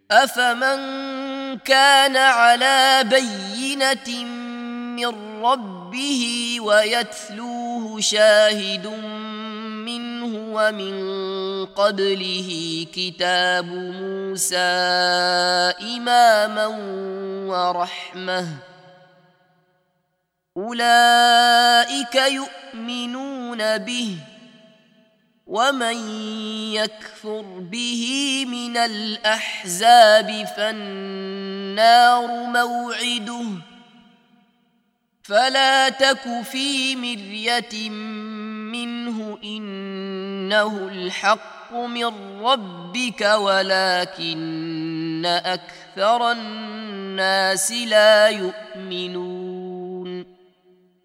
أفمن كان على بينة من ربه ويتلوه شاهد منه ومن قبله كتاب موسى إماما ورحمة أولئك يؤمنون به ومن يكفر به من الأحزاب فالنار موعده فلا تك في مرية منه إنه الحق من ربك ولكن أكثر الناس لا يؤمنون